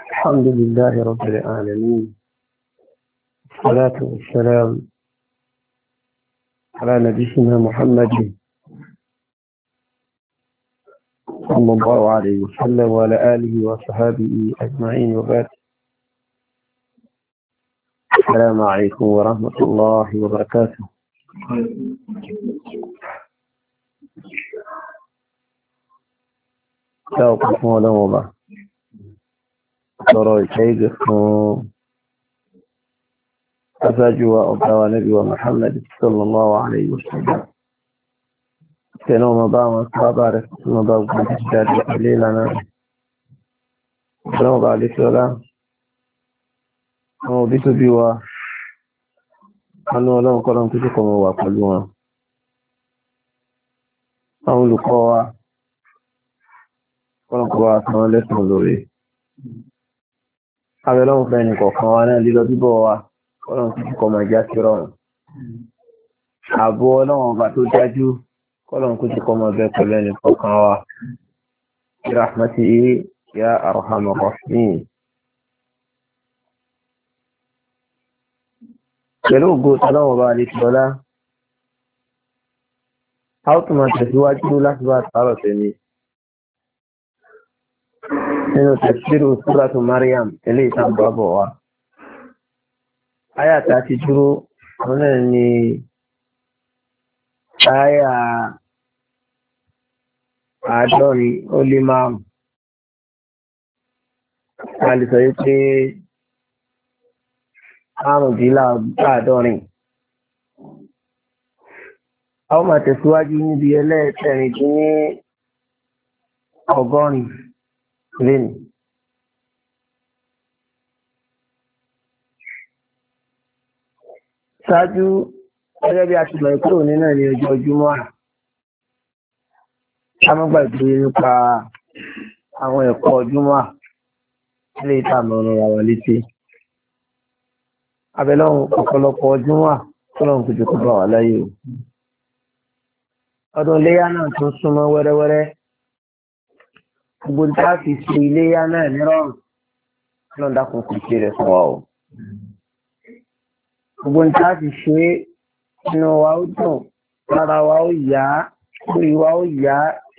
الحمد لله رب العالمين، والصلاة والسلام على نبينا محمد صلى الله عليه وسلم وعلى آله وصحابه أجمعين، وبعد. السلام عليكم ورحمة الله وبركاته. توقف ولا وضع ترى شيء أفاجوا أبا نبي محمد صلى الله عليه وسلم. كانوا مضاما صابر مضاما كتاب قليلا نوضع لسولا موضيت بيوا أنه لو قرن كتكم وقلوا أو لقوا قرن قوا كما لسم لوري أبلون فاني قوانا لذا بيبوا قرن كتكم جاسرون أبو لون باتو جاجو قرن كتكم بيقلين فقوا برحمته يا أرحم الراحمين. pẹ̀lú ògo tọ́lọ́wọ́ bá lè tọ́lá a ó tún máa tẹ̀síwájú láti bá tààrọ̀ tẹ̀lé nínú tafsiru suratu Maryam ilé ìtàgbàbọ̀ wa. Áyà tá a ti dúró ọ̀nà ni áyà 75. a lè sọ pé 75. A ó máa tẹ̀síwájú níbi ẹlẹ́ẹ̀kẹrin dín ní ọgọ́rin lẹ́nu. Ṣáájú gẹ́gẹ́ bí a ti mọ̀ pé òní náà ní ọjọ́ Jímọ̀, a má gbàgbé nípa àwọn ẹ̀kọ́ Jímọ̀ ilé ìtààmú ọ̀rọ̀ àwọn létí. Abẹ́lọ́run ọ̀pọ̀lọpọ̀ Jímọ̀ tọ́lọ́run kò jẹ́ kó bá wà láyé o. Ọdún iléyá náà tún súnmọ́ wẹ́rẹ́wẹ́rẹ́. Gbogbo tá a fi ṣe iléyá náà nírọ̀rùn lọ́n dákun kò ṣe rẹ̀ fún wa o. Gbogbo tá a fi ṣe inú wa ó dùn, lára wa ó yá, orí wa ó yá.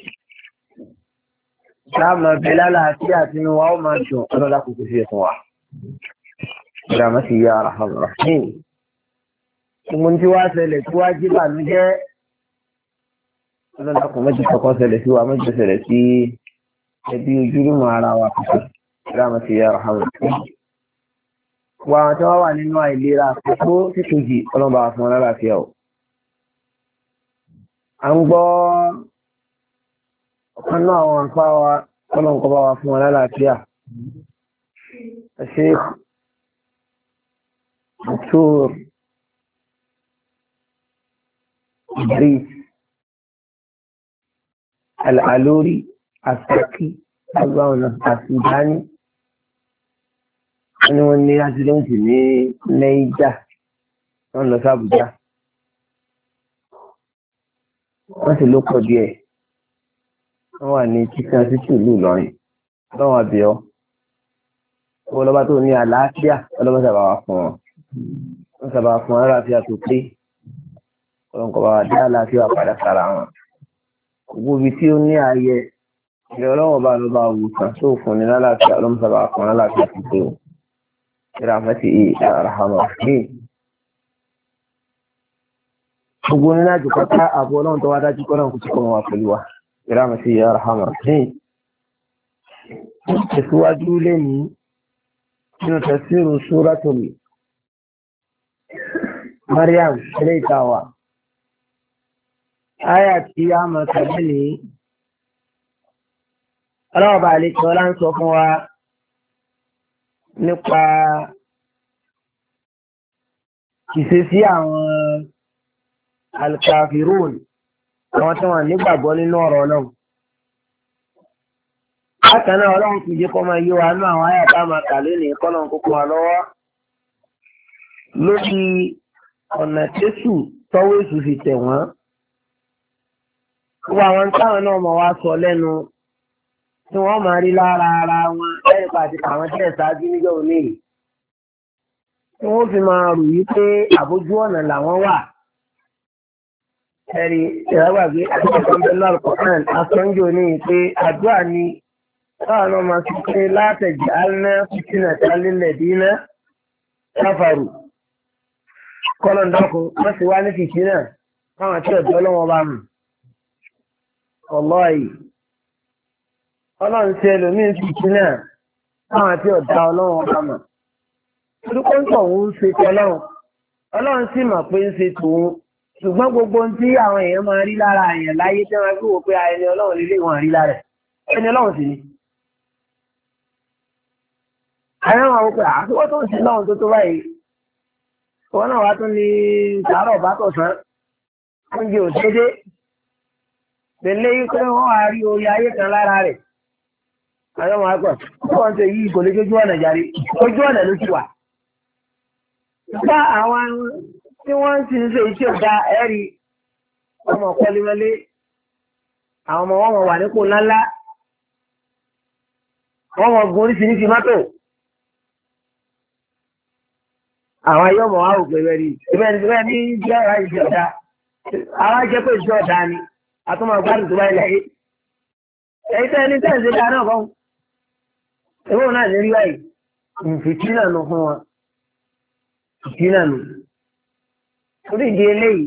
Láàmú ọbẹ̀ lálàáfíà àti inú wa ó máa dùn lọ́n dákun kò ṣe rẹ̀ fún wa. Ìdámẹ́sì yá Arhamar Rahim. Gbogbo tí wàá ṣẹlẹ̀ tí wàá jí bànújẹ́ ọlọ́dà kò mẹ́jọ kọ́kọ́ ṣẹlẹ̀ sí wa, mẹ́jọ ṣẹlẹ̀ sí ẹbí ojúlùmọ̀ ara wa kọ́kọ́. Ìdámẹ́sì yá Arhamar Rahim. Wà àwọn tí wọ́n wà nínú àìlera àkókò títújì ọlọ́ba fún wọn lálàáfíà o. À ń gbọ́ ọ̀kan náà àwọn àǹfà wa ọlọ́nkọ́ bá wa fún wọn lálàáfíà. Sheikh Dr. Idris Al-Aluri Asaki agbáwọn Asudani ni wọ́n ní ásídẹ́ǹtì ní Niger, wọ́n lọ sí Abuja, wọ́n sì ló pọ̀ díẹ̀, wọ́n wà ní chicken city ìlú Ìlọrin lọ́wọ́ àbíọ́. Owó lọ́ba tó ní àlàáfíà ọlọ́ba sábà wà fún wọn, wọ́n sábà fún wọn àlàáfíà tó pé ọlọ́nkọ̀ bá wà dé àlàáfíà padà sára wọn. Gbogbo ibi tí ó ní ààyè ilẹ̀ ọlọ́wọ́ bá ló bá wù kàn tó fún ní lálàáfíà ọlọ́mọ sábà fún àlàáfíà tó pé o. Ìràmẹ́tì Arhamar Rahim. Gbogbo nínú àjò pátá àbọ̀ ọlọ́run tó wá dájú kọ́ náà kò tí kọ́ wọn wà pẹ̀lú wa. Ìràmẹ́tì Arhamar Rahim. Tẹ̀síwájú lẹ́nu nínú tafsiru Suratul Maryam ilé ìtawà. Áyà tí a mọ̀ tẹ̀lé ní ọlọ́ọ̀bà àlejò ọlá ń sọ fún wa nípa ìṣesí àwọn alkafirun, àwọn tí wọ́n nígbàgbọ́ nínú ọ̀rọ̀ náà. Bákan náà ọlọ́run kìí jẹ́ kọ́ máa yé wa nú àwọn àyà tá a máa kà lónìí kọ́nà kókó wa lọ́wọ́ lórí ọ̀nà tẹ́sù tọ́wọ́ èṣù fi tẹ̀ wọ́n. Gbogbo àwọn táwọn náà mọ̀ wá sọ lẹ́nu tí wọ́n máa rí lára ara wọn lẹ́yìn nípa àti àwọn tí ẹ̀ ṣáájú níjọ́ òní yìí. Tí wọ́n fi máa rò yí pé àbójú ọ̀nà làwọn wà. Ẹ̀rí ìrágbàgbé àtìkọ́ńbẹ́lú àlùkọ́kàn asọ́njò ní pé àdúrà ni káwọn náà máa fi pé látẹ̀jì alẹ́ fìtínà tálílẹ̀ dínà káfàrù. Kọ́lọ́ndọ́kùn wọ́n ti wá ní fìtínà káwọn tí ọ̀dọ́ lọ́wọ́ bá mú. Ọlọ́ọ̀yì. Ọlọ́run ṣe ẹlòmíín fìtínà káwọn tí ọ̀dá ọlọ́wọ́ bá mú. Orúkọ ń tọ̀ ń ṣe tọ́lọ́run. Ọlọ́run sì mọ̀ pé ń ṣe tòun. Ṣùgbọ́n gbogbo tí àwọn èèyàn máa rí lára èèyàn láyé tí wọ́n fi wò pé ẹni ọlọ́run lílé wọn rí lára ẹ̀. Ẹni ọlọ́run sì ni. Àwọn ọmọ àwọn pé àtúwọ́ tó ń sin lọ́run tó tó báyìí. Wọ́n náà wá tún ní ìdárọ̀ bá tọ̀sán. Oúnjẹ ò dédé. Pẹ̀lú pé wọ́n wá rí orí ayé kan lára rẹ̀. Àwọn ọmọ àgbà wọ́n ṣe yí kò lè jójú ọ̀nà jàre. Ojú ọ̀nà ló ti wà. Bá àwọn tí wọ́n ti ń ṣe iṣẹ́ ọ̀dà ẹ̀rí ọmọ ọ̀pọ̀lẹ́mọlé àwọn ọmọ wọn wà nípò ńláńlá wọ́n mọ̀ gun oríṣiríṣi mọ́tò àwọn ayé ọmọ wa ò pè bẹ́ẹ̀ rí ìbẹ́ẹ̀ ní jẹ́ ara iṣẹ́ ọ̀dà ara jẹ́ pé iṣẹ́ ọ̀dà ni àtúmọ̀ gbádùn tó bá ilẹ̀ yìí èyí tẹ́ ẹni tẹ́ ẹ̀ ṣe dáa náà kọ́ ìwọ náà ní rí báyìí ìfìtínà nù fún wọn ìfìtínà nù. Orí ìdí eléyìí,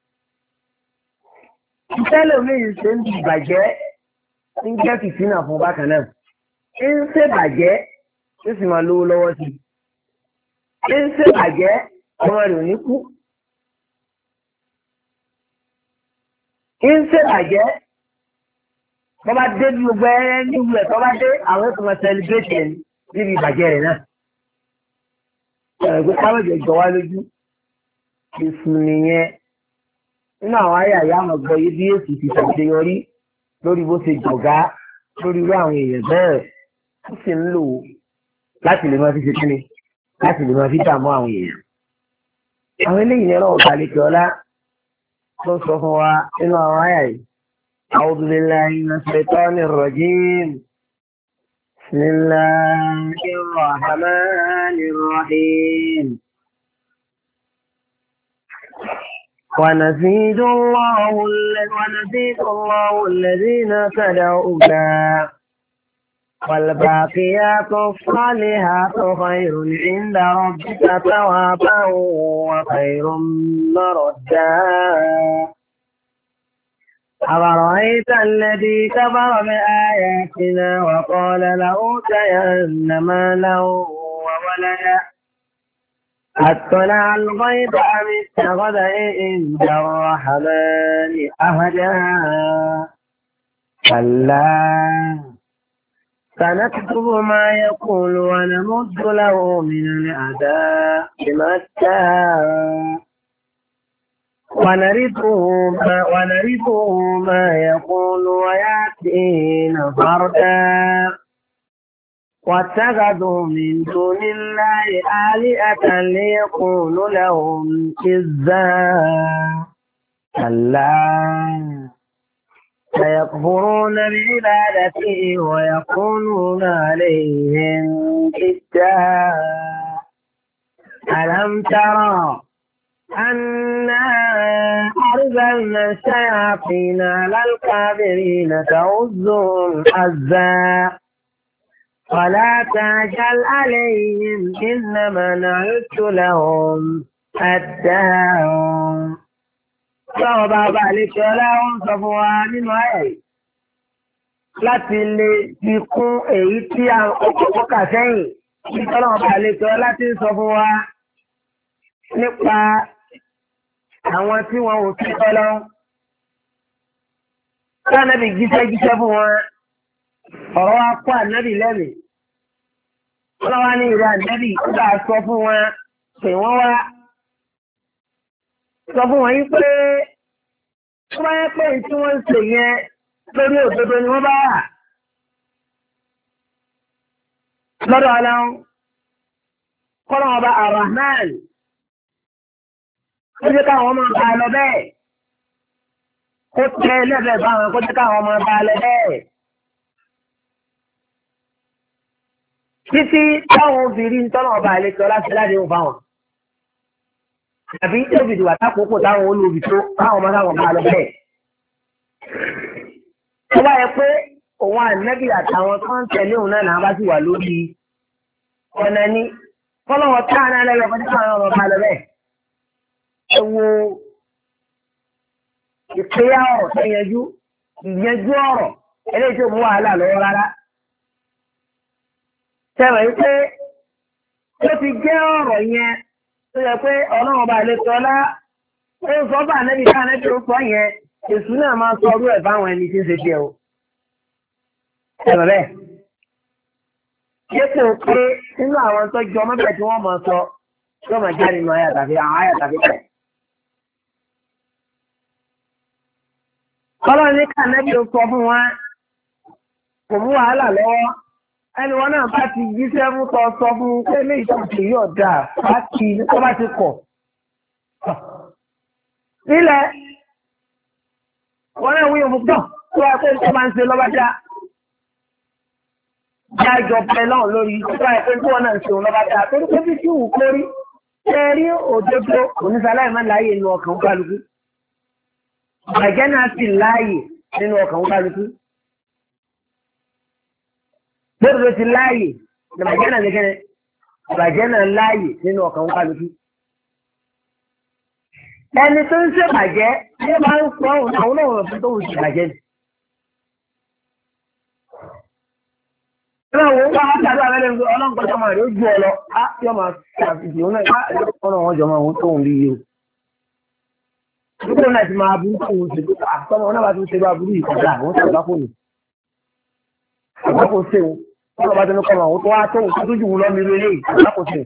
ìtẹ́lẹ̀ omiì ṣe ń bàjẹ́ ń jẹ́ fìtínà fún bákan náà. Ń ṣe bàjẹ́ ó sì máa lówó lọ́wọ́ sí i. Ń ṣe bàjẹ́ ọmọ rẹ̀ ò ní kú. Ń ṣe bàjẹ́ tó bá dé bí gbogbo ẹ níwú ẹ̀ tó bá dé àwọn ètò máa sẹlẹ̀bírẹ̀tì ẹ̀ níbi ìbàjẹ́ rẹ̀ náà. Ẹ̀rọ pé káwé jọ wá lójú. Èsù nìyẹn nínú àwọn ayàyà àmọ̀gbọ́ yìí bí èsì ti ṣàṣeyọrí lórí bó ṣe jọ̀gá lórí irú àwọn èèyàn bẹ́ẹ̀ ó sì ń lò láti lè máa fi ṣe kíni láti lè máa fi dààmú àwọn èèyàn. Àwọn eléyìí ní ọlọ́run kàlẹ́kẹ̀ ọlá tó sọ fún wa nínú àwọn ayà yìí. A'udhu billahi minash shaitanir rajim. Bismillahir rahmanir rahim. ونزيد الله الذين تدعوك والباقيات الصالحات خير عند ربك ثوابا وخير مردا أفرأيت الذي كفر بآياتنا وقال لأوتين مالا وولدا أطلع الغيب أم اتخذ عند الرحمن أهدا كلا سنكتب ما يقول ونمد له من الأعداء مدا ونرثه ما يقول ويأتينا فردا واتخذوا من دون الله آلهة ليكونوا لهم عزا كلا سيكفرون بعبادته ويكونون عليهم ضدا ألم ترى أنا أرسلنا الشياطين على الكافرين تعزهم عزا ولا تعجل عليهم إنما نعد لهم الدهر. Ọlọ́run bá bá àlejò ọlọ́run sọ fún wa nínú ayẹ̀ láti lè fi kún èyí tí a kọ́kọ́ kà sẹ́yìn. Ọlọ́run bá àlejò láti sọ fún wa nípa àwọn tí wọn ò tí ọlọ́run. Káànábì jíṣẹ́ fún wọn. Ọ̀rọ̀ wa kó ànábì lẹ́mìí. Ọlọ́wà ní ìrẹ́ ànábì ó bá sọ fún wọn pé wọ́n wá. Sọ fún wọn yí pé tó bá yẹ pé tí wọ́n ń ṣe yẹn lórí òdodo ni wọ́n bá wà. Lọ́dọ̀ ọlọ́run, kọ́lọ́ ọba Ar-Rahman, ó jẹ́ káwọn ọmọ bá lọ bẹ́ẹ̀. Ó tẹ lẹ́bẹ̀ẹ́ báwọn kó jẹ́ káwọn ọmọ bá lọ bẹ́ẹ̀. títí táwọn obìnrin tọ́nà ọba àlejò láti láti ń fáwọn. àbí tóbi ìdìbò àtàkókò táwọn olóbi tó táwọn ọmọ táwọn bá lọ bẹ́ẹ̀. tó bá yẹ pé òun ànẹ́bí àtàwọn tó ń tẹ̀lé òun náà bá sì wà lórí ọ̀nà ní kọ́lọ́wọ́ tá àná lẹ́yìn ọ̀pọ̀ tí àwọn ọmọ bá lọ bẹ́ẹ̀. ẹ wo ìpéyà ọ̀rọ̀ tó yanjú ìyanjú ọ̀rọ̀ eléyìí tó mú wàhálà lọ́wọ́ rárá. sẹ́wọ̀n yìí pé ó ti jẹ́ ọ̀rọ̀ yẹn tó yẹ pé ọlọ́run ọba àlejò ọlá ó ń sọ bá ànẹ́bí ká ànẹ́bí ó sọ yẹn èṣù náà máa sọ ọdún ẹ̀ fáwọn ẹni tí ń ṣe tiẹ̀ o. sẹ́wọ̀n bẹ́ẹ̀ dípò pé nínú àwọn tó jọ mọ́bẹ̀ tí wọ́n mọ̀ sọ yóò máa jáde nínú àyà tàbí àwọn àyà tàbí tẹ̀. ọlọ́run ní ká ànẹ́bí ó sọ fún wa kò mú wàhálà lọ́wọ́ ẹni wọn náà bá ti jíṣẹ́ fún tọ sọ fún un pé léyìí tó ti yọ̀ dáa láti tó bá ti kọ̀. nílẹ̀ wọn náà wíyọ̀ fún tọ̀ tó wá pé tó máa ń ṣe lọ́ba dá. já ìjọ pẹ lọ́hùn lórí tó wá pé tó wọn náà ń ṣe òun lọ́ba dá torí pé bí tí wù kórí ṣe rí òdodo oníṣàlàyé máa láàyè nínú ọkàn kálukú. ìbàjẹ́ náà sì láàyè nínú ọkàn kálukú. bẹ́ẹ̀ ló ti láàyè ìbàjẹ́ náà nìkẹ́rẹ́ ìbàjẹ́ náà láàyè nínú ọkàn kálukú. ẹni tó ń ṣèbàjẹ́ ní bá ń sọ àwọn náà wọ̀n fún tó ń ṣèbàjẹ́ ni. Ìlànà òun bá wá tàbí àbẹ́lẹ̀ ń ọlọ́nkọ́ tó máa rí ojú ọ lọ, á yọ máa ṣàfihàn òun náà ọ̀nà wọn jọ máa ń tó ń rí yìí o. Nígbà náà ti máa burú tó ń ṣe àtọ́mọ náà bá tún ṣe bá burú ìkọjá àwọn tó bá fòní. Àgbákò ṣe o, wọ́n bá tẹnu kọ́mọ àwọn tó wá tó ń tó jù ú lọ́mí lé àgbákò ṣe.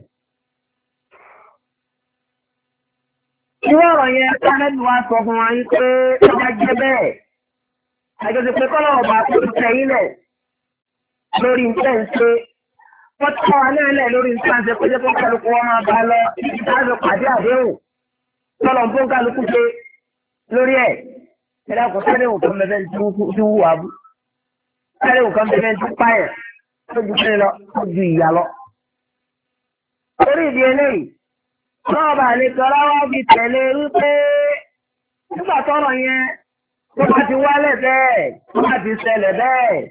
Irú ọ̀rọ̀ yẹn Kánẹ́bí wa sọ fún wa yín pé ó bá jẹ́ bẹ́ẹ̀. Àjọṣe pé kọ́lọ̀ ọba tó tẹ yín lẹ̀ lórí nǹkan ṣe. Wọ́n tọ́ wa náà lẹ̀ lórí nǹkan ṣe pé jẹ́ kó kálukú wọn máa bá lọ láti pàdé àdéhùn. Tọ́lọ̀ ń fún kálukú ṣe lórí ẹ̀. Ẹ̀dá kò sáré nǹkan bẹ́ẹ̀ tí wù wá bú. Sáré nǹkan bẹ́ẹ̀ tí pààyàn tó ju kí lọ tó ju ìyá lọ. Orí ìdí eléyìí. Wọ́n bá lè tọ́lá wá bí tẹ̀lé wípé nígbà tọ́rọ̀ yẹn tó bá ti wálẹ̀ bẹ́ẹ̀ tó bá ti ṣẹlẹ̀ bẹ́ẹ̀.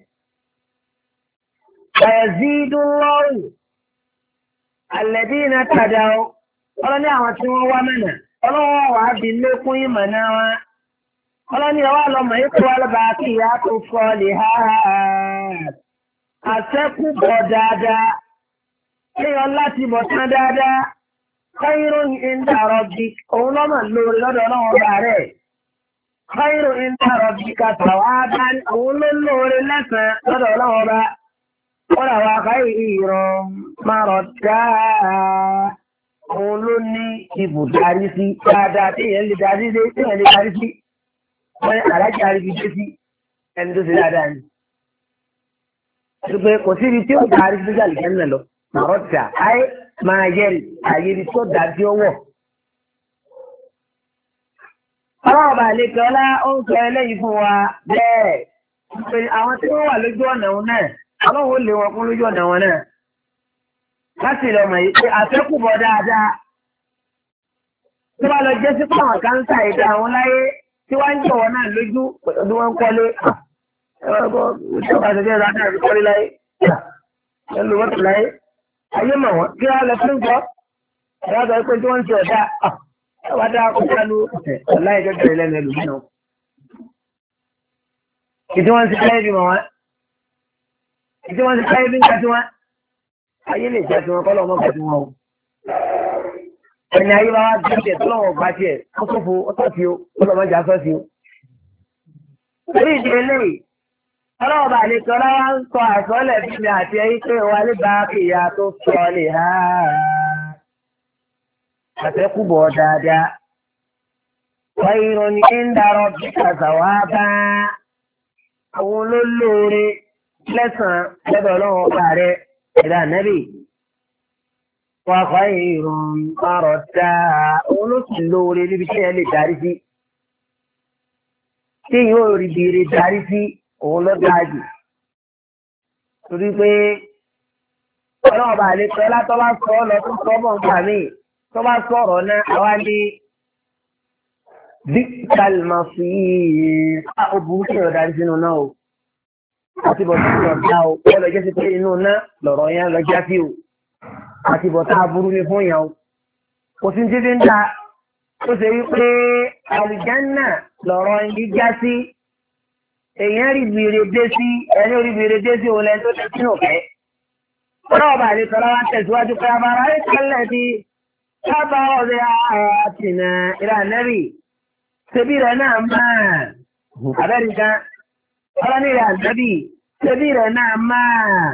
Yazidullahu alladhina tadaw ọlọ́ní àwọn tí wọ́n wá mẹ́nà ọlọ́wọ́ wà á bí lékún ìmọ̀ náà wá. Ọlọ́ní ọwọ́ lọmọ ikú ọlọ́ba kí ìyá tó fọ́ lè ha àṣẹ́kù bọ̀ dáadáa. Kéèyàn láti bọ̀ tán dáadáa. Khairun inda rabbik òun lọ́mọ lórí lọ́dọ̀ náà ọba rẹ̀. Khairun inda rabbika thawaban òun ló lórí lẹ́sàn-án lọ́dọ̀ náà ọba. Wọ́n rà wá khairun maradda òun ló ní ibùdarí sí dáadáa téèyàn lè darí sí. Wọ́n ní alájà rí fi dé sí ẹni tó ṣe dáadáa ni. Ṣùgbọ́n kò sí ibi tí ó darí sí lójà lè jẹ́ nínú lọ. Maradda ayé máa yẹ àyèrí tó dájú ọwọ́. Ọlọ́ọ̀bà àlejò ọlá ó ń sọ eléyìí fún wa bẹ́ẹ̀. Pé àwọn tí wọ́n wà lójú ọ̀nà wọn náà, ọlọ́run ó lé wọn fún lójú ọ̀nà wọn náà. Láti lọ mọ̀ yìí pé àfẹ́kùbọ̀ dáadáa. Tó bá lọ jẹ́ sí pàwọn káńsà ìdá àwọn láyé tí wọ́n ń jọ̀wọ́ náà lójú pẹ̀lú wọn kọ́lé. Ìjọba àtẹ̀jẹ́ ìlànà àti kọ́lé láyé. Ẹ lò wọ́n tó láyé. Ayé mọ̀ wọ́n kí wọ́n lọ fún ìjọ. Ẹ̀rọ àgbà pé tí wọ́n ń ṣe ọ̀dà wá dá ọjà lu ọ̀la ìjọ bẹ̀rẹ̀ lẹ́nu ẹlòmíì náà. Ìdí wọ́n ti káyé bí mọ̀ wọ́n. Ìdí wọ́n ti káyé bí ń kàtí wọ́n. Ayé lè jẹ́ tiwọn kọ́ lọ́mọ kàtí wọn o. Ẹni ayé bá wá gbé tiẹ̀ tó lọ́wọ́ gbá tiẹ̀ ó tó fo ó tó fi o ó lọ́mọ jà sọ́ọ̀sì o. Orí ìdí eléyìí. Ọlọ́ọ̀bà àlejò ọlọ́wà ń sọ àsọ́lẹ̀ bí mi àti ẹyí pé wà lè bá ìyá tó sọ lè ha. Àtẹ́kùbọ̀ dáadáa. Khairun ní inda rabbika thawaban. Àwọn olólóore lẹ́sàn-án lọ́dọ̀ ọlọ́run ọba rẹ̀ ẹ̀dá nẹ́bì. Wa khairun maradda. Òun ló sì lóore níbi tí ẹ lè darí sí. Tí yóò rí bìrì darí sí. Òun ló dájú. Torí pé ọlọ́run bá lè pẹ́ látọ́ bá sọ ọ́ lọ tó sọ bọ̀ nǹkan mi tó bá sọ̀rọ̀ náà àwa ní díkàl máa fi ó burú kí ọ̀dà sínú náà o àti bọ̀ tó ń lọ dá o ẹ lọ jẹ́ sí pé inú náà lọ̀rọ̀ yẹn lọ já sí o àti bọ̀ tá a burú ní fún yẹn o kò sí títí ń ta ó ṣe wípé àlùjánnà lọ̀rọ̀ yìí já sí èèyàn rí bìrè dé sí ẹni orí bìrè dé sí òun lẹ́ni tó ti sínú ọ̀fẹ́. ọlọ́wọ́ bá lè sọ̀rọ̀ wá tẹ̀síwájú pé abara ẹ̀ kálẹ̀ bí sábà ọ̀rẹ́ àtìnà ìlà nẹ́bì ṣebí rẹ̀ náà máa abẹ́rìnká ọlọ́ní ìlà nẹ́bì ṣebí rẹ̀ náà máa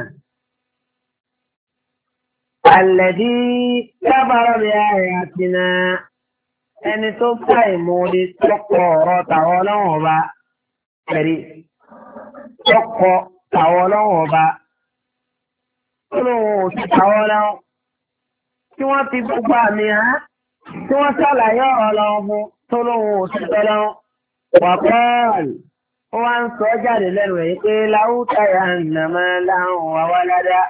àlẹ́dí sábà ọ̀rẹ́ àtìnà ẹni tó fà ìmúdi tọkọ ọ̀rọ̀ tàwọn ọlọ́wọ́n ọba ẹ̀rí tọkọ tàwọn ọlọ́wọ́n ọba tó lóun ò sí tàwọn ọlọ́wọ́n tí wọ́n fi gbogbo àmì hàn tí wọ́n ṣàlàyé ọ̀rọ̀ lọ́wọ́ fún tó lóun ò sí tọ́lọ́wọ́n wà pọ́ọ̀lù ó wá ń sọ jáde lẹ́nu rẹ̀ pé láwùjọ ya nàmọ́ láwọn wà wá ládàá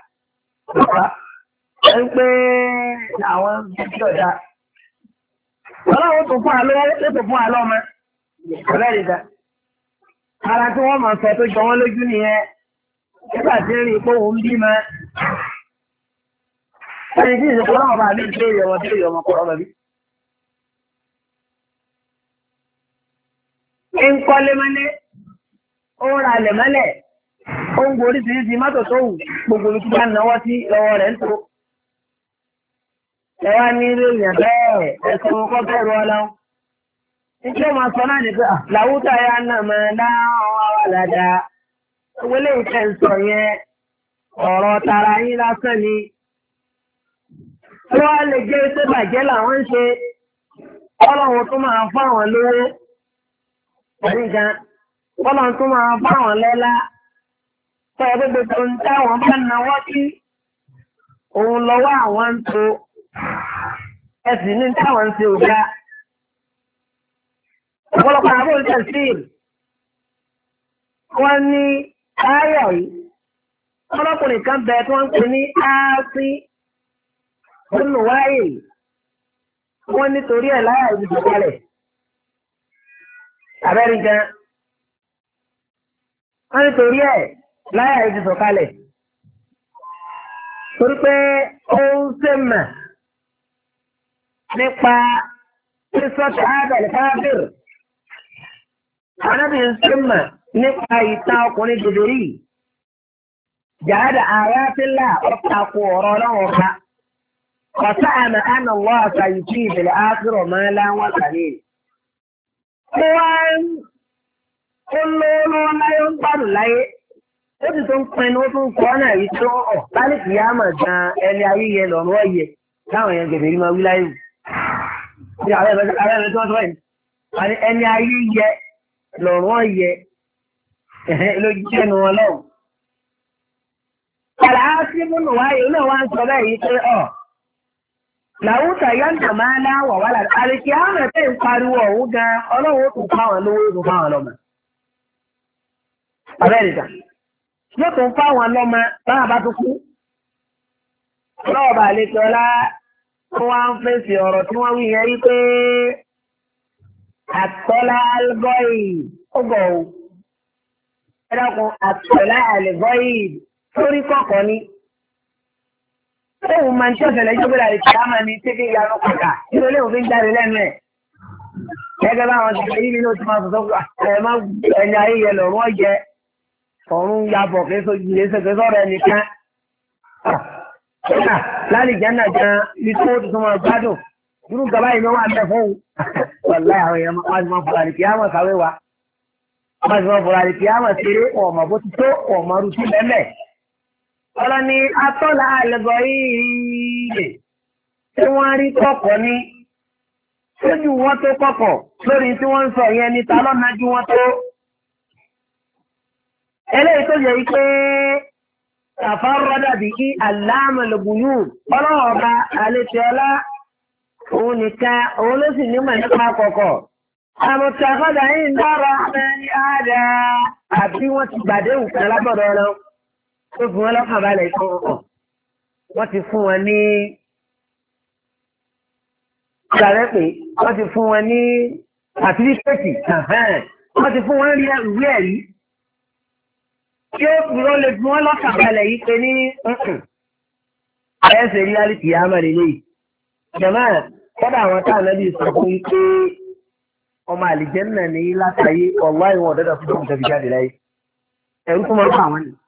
ń pé àwọn ìjọba ọlọ́run tó fún àlọ́ ètò fún àlọ́ ọmọ ọ̀lẹ́rìíta ara tí wọ́n máa sọ tó jọ wọ́n lójú nìyẹn nígbà tí ń rí ipò òun bí mọ́ ẹni tí ìṣèkọ́ náà bá mi gbé ìyọ̀mọ̀ tó ìyọ̀mọ̀ kọ̀ ọmọ bí. ń kọ́lé mọ́lé ó ń ra alẹ̀ mọ́lẹ̀ ó ń gorí sí mọ́tò tó wù gbogbo ibi tí bá ń náwó sí lọ́wọ́ rẹ̀ ń tó. ẹ wá ní ilé èèyàn bẹ́ẹ̀ ẹ̀sùn kọ́ bẹ̀rù ọlọ́run. níṣẹ́ máa sọ náà ní pé làwùjọ ya náà máa dáhùn àwọn àlàdà owó lè tẹ̀ ń sọ yẹn ọ̀rọ̀ tara yín lásán ni. tí wọ́n lè jẹ́ tó bàjẹ́ làwọn ń ṣe ọlọ́run tó máa fún àwọn lówó pẹ̀lú gan ọlọ́run tó máa fún àwọn lọ́lá tó ẹ gbogbo tó ń táwọn bá náwó sí òun lọ́wọ́ àwọn ń to ẹ̀sìn ní táwọn ń ṣe òjá. ọ̀pọ̀lọpọ̀ àbò ń tẹ̀síìl wọ́n ní ayọ̀ yìí ọlọ́kùnrin kan bẹ tí wọ́n ń pè ní áásí olùwáyè wọ́n nítorí ẹ̀ láyà ìdìbò kalẹ̀ abẹ́rìnkan wọ́n nítorí ẹ̀ láyà ìdìbò kalẹ̀ torí pé ó ń sèmà nípa sísọ́tì ábẹ̀lẹ̀ káfíìrì anábì ń sèmà nípa ìtàn ọkùnrin dòdòrí jàdà àyàtìlá ọ̀tàkù ọ̀rọ̀ ọlọ́wọ́ ká وسأل أن الله سيؤتيه في الآخرة ما لا وكليل. wọ́n olóòrùn láyé ń gbádùn láyé ó ti tó ń pinnu tó ń kọ́ náà yìí tó ọ̀ lálẹ́ kìí àmọ̀ gan ẹni ayé yẹ lọ́rùn ọ̀yẹ láwọn èèyàn gẹ̀gẹ̀ yìí máa wí láyé wù. ní àwọn ẹ̀rọ tó ń sọ yìí ẹni ayé yẹ lọ́rùn ọ̀yẹ lójú ẹnu wọn lọ́wọ́. àlàá sí múnú wáyé náà wá ń sọ bẹ́ẹ̀ yìí pé ọ̀ làwùjọ yọ̀ǹda máa ń láwọ̀ wá lára àríkì àwọn ẹ̀fẹ́ ń pariwo ọ̀hún gan ọlọ́run ó tún fáwọn lówó ó tún fáwọn lọ́mọ. abẹ́rẹ́dà yóò tún fáwọn lọ́mọ báwọn bá tún kú. ọlọ́wọ́ bá lè tọ́lá tí wọ́n ń fèsì ọ̀rọ̀ tí wọ́n wí yẹn rí pé àtọ́lá algọ́ì ó gọ̀ ọ́. ẹ dákun àtọ́lá algọ́ì sórí kọ̀ọ̀kan ni. Ẹ̀wùn máa ń tí ọ̀sẹ̀lẹ̀ jẹ́ gbọ́dọ̀ ìkàmà ní tẹ́kẹ́ ìyanu kọ̀ọ̀kà nínú ilé òfin jáde lẹ́nu ẹ̀. Gẹ́gẹ́ bá àwọn ṣẹ̀ṣẹ̀ yìí nínú tí máa sọ̀tọ̀ ẹ̀mọ́ ẹni ayé yẹ lọ́rùn ọ̀jẹ́ ọ̀run yabọ̀ késo jìlẹ̀ ṣẹ̀ṣẹ̀ sọ̀rọ̀ ẹnìkan. Láti jẹ́ náà jẹ́ ní tó tuntun máa gbádùn. Irú gaba yìí ló wà ń bẹ̀ fún un. Wàlá àwọn èèyàn máa ti máa fọ̀rọ̀ àdìkì àmọ̀ kàwé wa. Máa ti máa fọ̀rọ̀ àdìkì àmọ̀ ṣeré ọ̀mọ̀ bó ti tó ọ̀mọ̀ rúti lẹ́lẹ̀. Ọlọ́ni atọ́lá àlẹ́gọ́ yìí tí wọ́n rí kọ̀kọ̀ ní sójú wọn tó kọ̀kọ̀ lórí tí wọ́n ń sọ yẹn ní ta lọ́nàjú wọn tó. Eléyìí tó yẹ pé àfárọ́dà bí kí aláàmọ̀lẹ́gùnyù ọlọ́run ọba àlejòọlá òun nìkan òun ló sì nímọ̀ nípa kọ̀kọ̀. Àmọ̀tàkọ́dà yìí ń dára ẹni àdá àbí wọ́n ti gbàdéhùn kan lábọ̀dọ̀ ọlọ́run. Ó fi wọn lọ́kàn balẹ̀ tó ọkọ̀. wọ́n ti fún wọn ní ìgbàlẹ́ pé wọ́n ti fún wọn ní àtìlífẹ̀tì wọ́n ti fún wọn rí ìwé ẹ̀rí tí ó fi ó lè fi wọ́n lọ́kàn balẹ̀ yìí pé ní ẹ̀ẹ́sẹ̀ rí alìkì àmàlẹ́ lẹ́yìn. Jẹ̀mọ́ kọ́dà àwọn táwọn náà bí sọ fún yìí pé ọmọ àlìjẹ́nnà ní látàyé ọ̀wá ìwọ̀n ọ̀dọ́dọ̀ fún ọmọ tẹ̀bí jáde láyé. Ẹ̀rú tó máa ń fà wọ́n ni.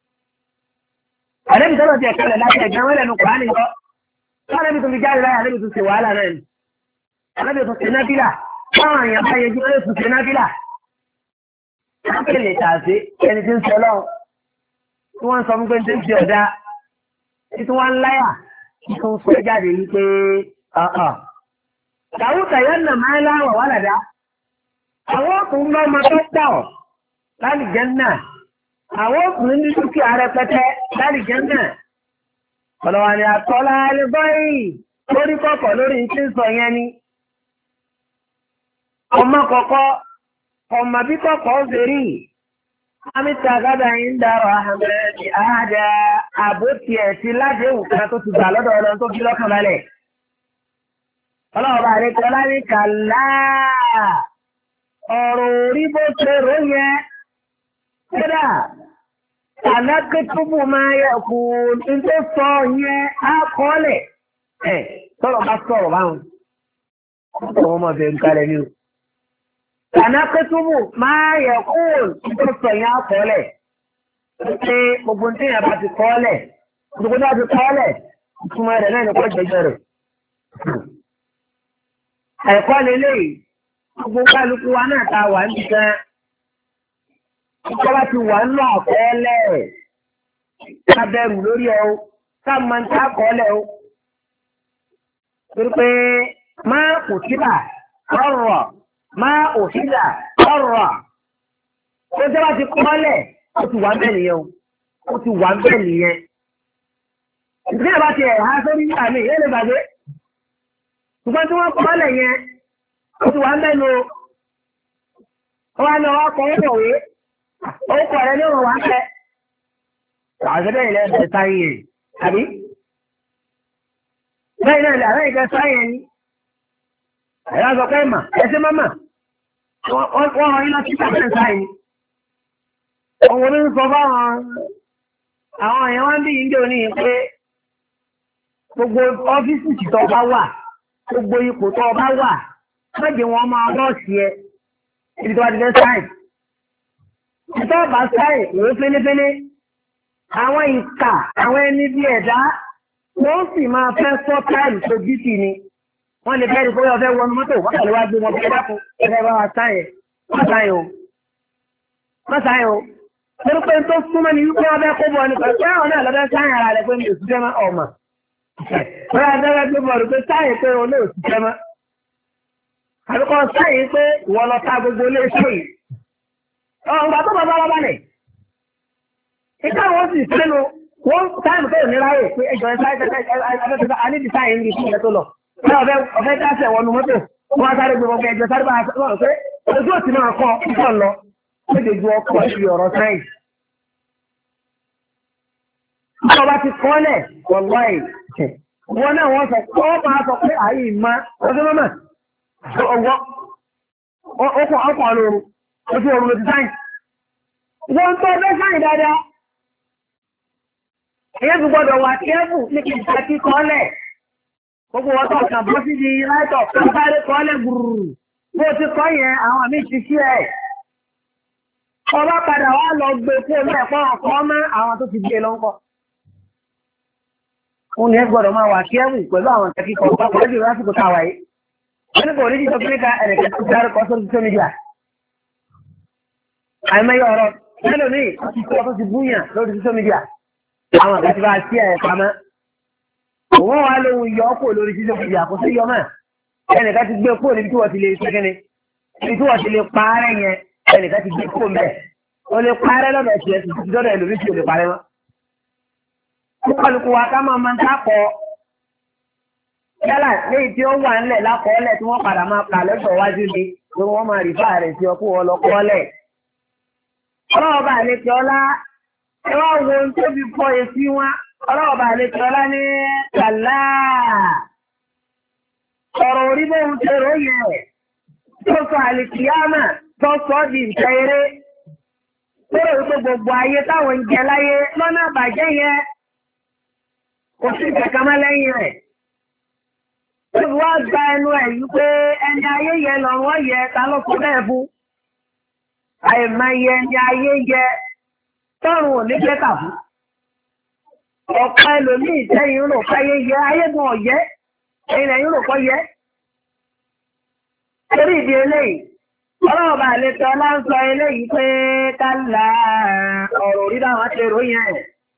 Àdébì tọ́lọ̀ ti ẹ̀ka lẹ̀ láti ẹ̀gbẹ́ wọn lẹ́nu kùránì kọ́. Àdébì tó fi jáde láyé àdébì tó ṣe wàhálà náà ni. Àdébì tó ṣe nábìlà. Báwọn èèyàn bá yẹjú lé tó ṣe nábìlà. Láti lè tàṣe ẹni tí ń sọ lọ́wọ́. Tí wọ́n sọ fún pé ní ti ọ̀dà. Tí wọ́n ń láyà. Tí wọ́n sọ jáde wípé Dàwúdà yẹn nà máa ń láwọ̀ wà ládàá. Àwọn ọkùnrin náà máa tó tà ọ́ láti jẹ́ náà. Àwọn ọkùnrin ní dúkìá rẹpẹtẹ láti jẹ́ náà. Ọ̀lọ́wà ni àtọ́lá lè báyìí lórí kọ̀kọ̀ lórí tí ń sọ yẹn ni. Ọmọ kọ̀kọ́, ọmọ bí kọ̀kọ́ ń fèrí. Amíta gádà yín dárọ̀ Ahmed Ahada àbótí ẹ̀ ti ládéhùn kan tó ti gbà lọ́dọ̀ ọlọ́run tó fi lọ́kàn balẹ̀. Ọlọ́ọ̀bá rẹ̀ tọ́lá ní kàlá ọ̀rọ̀ orí bó ṣe rò yẹn. Kódà, àlákẹ́tùbù máa yẹ kù ní tó sọ yẹn á kọ́lẹ̀. Tọ́lọ̀ bá sọ̀rọ̀ báwọn. Ọ̀pọ̀ wọn máa bẹ̀rù kalẹ̀ ní o. Àlákẹ́tùbù máa yẹ kù ní tó sọ yẹn á kọ́lẹ̀. Ṣé gbogbo ní téèyàn bá ti kọ́lẹ̀? Gbogbo ní bá ti kọ́lẹ̀, ìtumọ̀ rẹ̀ náà ní kọ́ jẹjẹ rẹ̀. Ẹ̀kọ́ lélẹ́yìí, gbogbo kálukú wa náà ta wà ní gan. Ìjọba ti wà nínú àkọọ́lẹ̀. Ká bẹ̀rù lórí ẹ o, ká máa ń ta àkọọ́lẹ̀ o. Torí pé máa kò síbà ọ̀rọ̀, máa ò síbà ọ̀rọ̀. Ó jọba ti kọ́ọ́lẹ̀, ó ti wà bẹ́ẹ̀ nìyẹn o. Ó ti wà bẹ́ẹ̀ nìyẹn. Ìdílé bá ti ẹ̀ há sórí nígbà míì, yé lè gbàgbé. Ṣùgbọ́n tí wọ́n kọ́ lẹ̀ yẹn, ó ti wà ń bẹ́nu o. Ó wá ní ọwọ́ kan ó kọ̀wé. Orúkọ rẹ̀ ní òun wá ń fẹ́. Àṣẹ́bẹ̀ ilẹ̀ ẹ̀ sáyé yẹn, àbí? Bẹ́ẹ̀ náà làárẹ̀ ìjọ sáyé yẹn ni. Ẹ̀rọ sọ pé mà, ẹsẹ̀ mọ́mà. Wọ́n rán iná sí pàṣẹ sáyé ni. Òun ní sọ fáwọn àwọn èèyàn wá ń bí ìjọ ní pé gbogbo ọ́fíìsì tó bá wà. Gbogbo ipò tó ọba wà, méje wọn máa rọ́ọ̀sì ẹ, ibi tó wá ti fẹ́ sáìn. Ìtọ́ ọba sáìn ìwé fẹ́lẹ́fẹ́lẹ́, àwọn ìkà, àwọn ẹni bí ẹ̀dá, wọ́n sì máa fẹ́ sọ táìlì tó jíìtì ni. Wọ́n lè fẹ́ẹ́ rí pé ọfẹ́ wọnú mọ́tò, wọ́n kàlẹ́ wá gbé wọn bí ẹ̀dá fún ẹgbẹ́ bá wa sáìn. Wọ́n sáìn o. Wọ́n sáìn o. Torí pé tó súnmọ́ ni wípé wọ́n fẹ́ kó bọ̀ nípa pé àwọn náà lọ́dọ̀ sáìn ara rẹ̀ pé mi ò sí fẹ́ mọ́ ọ̀mà. Wọ́n yà dára gbé bọ̀rù pé sáyé pé o lè òṣìṣẹ́ mọ́. Àbíkọ́ sáyé pé ìwọ lọ ta gbogbo ilé iṣẹ́ yìí. Ọ̀gbà tó bàbá wá balẹ̀. Ìka wọn sì sẹ́nu wọ́n táìmù tó ní ráyè pé ẹjọ́ ẹ anídìí sáyé ní ìpínlẹ̀ tó lọ. Wọ́n ọ̀fẹ́ dáṣẹ̀ wọnú mọ́tò. Wọ́n á sáré gbogbo ẹjọ́ sáré bá a pé ojú òsì náà kọ́ ìkọ́ lọ. Méje ju ọkọ̀ sí ọ̀rọ̀ sáyé. Ọba ti kọ́lẹ̀ wọ̀lọ́ì. Wọ́n náà wọ́n sọ pé ó máa sọ pé àyè ìmá ọdún mọ́mọ́. Ọwọ́ ọkọ̀ ọlọ́run, ojú ọrùn ló ti sáyìn. Wọ́n tó ọdún sáyìn dáadáa. Èyẹ́ fi gbọ́dọ̀ wà kẹ́ẹ̀fù ní kí n ta kí kọ́lẹ̀. Gbogbo wọ́n tó ọ̀sán bọ́ sí di láìtọ̀ tó sáré kọ́lẹ̀ gbùrù. Bó ti kọ́ yẹn àwọn àmì ti sí ẹ̀. Ọba padà wá lọ gbé fún omi ẹ̀pọ̀ ọkọ̀ ọmọ àwọn tó ti gbé lọ́nkọ̀. Wọ́n ní ẹ gbọ́dọ̀ máa wà kẹ́ẹ̀fù pẹ̀lú àwọn tẹ̀kíkọ̀ pápá jù lásìkò táwa yìí. Wọ́n ní kò ní jíjọ pé ká ẹ̀rẹ̀kẹ́ tó sáré kọ́ sórí social media. Àìmọye ọ̀rọ̀ mélòó ní ìkọ́ tó ti búyàn lórí social media. Àwọn àgbà ti bá sí ẹ̀ pamọ́. Òun wà lóhun yọ ọ́ kò lórí social media kò sí yọ mọ́. Ẹnìkan ti gbé kúrò níbi tí wọ́n ti lè ṣe kíni. Ibi tí wọ́n ti lè parẹ́ yẹn ẹnìkan ti gbé kúrò mẹ́. O lè parẹ́ lọ́dọ̀ tiẹ̀ sì ti dọ́dọ̀ ẹlòmí tí o lè parẹ́ mọ́. Kálukú wa ká máa ń dákọ̀ yálà léyìí tí ó wà ńlẹ̀ lákọọ́lẹ̀ tí wọ́n padà máa kà lọ́sọ̀ wájú ni pé wọ́n máa rí fáà rẹ̀ sí ọkú ọlọ́kọ́ọ́lẹ̀. Ọlọ́ọ̀bà àlejò ọlá ẹ wá wo ohun tó fi fọ́ etí wọn ọlọ́ọ̀bà àlejò ọlá ní kàlá ọ̀rọ̀ orí bóun ṣe róye tó sọ àlìkìyámà tó sọ di nǹkan eré tó rò wípé gbogbo ayé táwọn ń jẹ láyé lọ́nà àbàjẹ́ yẹn kò sí kankan mọ́ lẹ́yìn rẹ̀. Olùwà gba ẹnu ẹ̀ yí pé ẹni ayé yẹ lọ́wọ́ yẹ ta ló kó bẹ́ẹ̀ fún. Àìmọye ẹni ayé yẹ tọ́run ò ní kẹ́kà fún. Ọ̀pọ̀ ẹlòmíì sẹ́yìn rò káyé yẹ ayé gan ọ̀yẹ́ ẹ̀yìn lẹ́yìn rò kọ́ yẹ. Torí ìdí eléyìí, ọlọ́ọ̀bà àlejò ọlá ń sọ eléyìí pé kálá ọ̀rọ̀ orí báwọn ṣe rò yẹn.